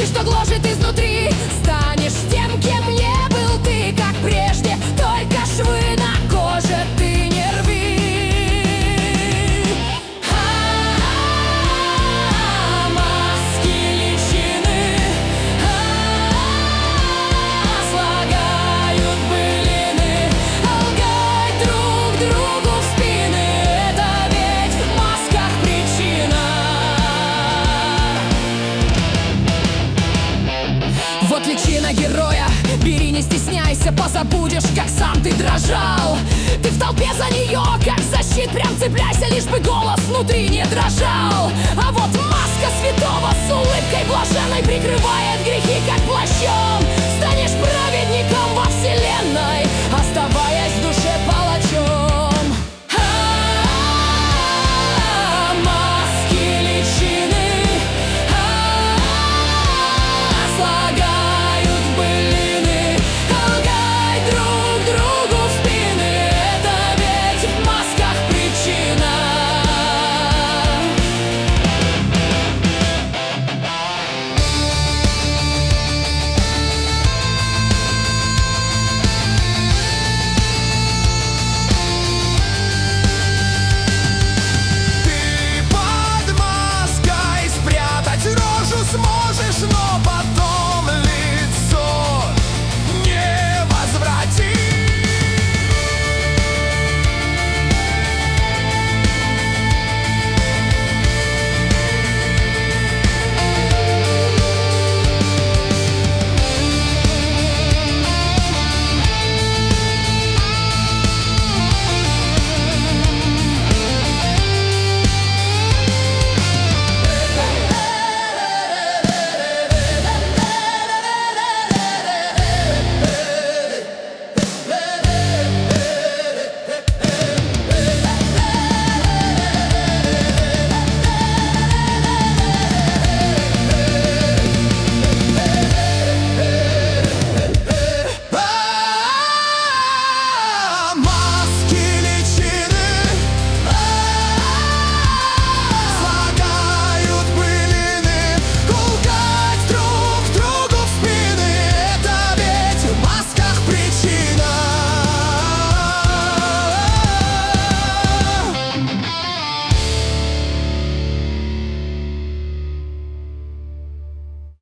Ты, что гложет изнутри, станешь тем, кем не был ты, как прежде. Только швы на коже ты не рви. Маски, личины слагают былины, лгать друг другу в спины. Это ведь в масках причина. Вот личина героя, бери, не стесняйся, позабудешь, как сам ты дрожал. Ты в толпе за нее, как за щит, прям цепляйся, лишь бы голос внутри не дрожал. А вот маска святого с улыбкой блаженной прикрывает грехи, как плащом.